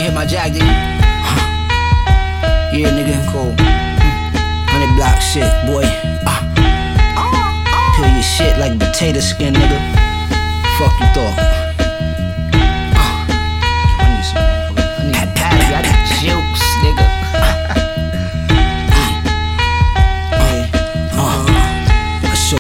hit my jack, nigga. Yeah, nigga, cool. 100 block shit, boy. Peel your shit like potato skin, nigga. Fuck you thought.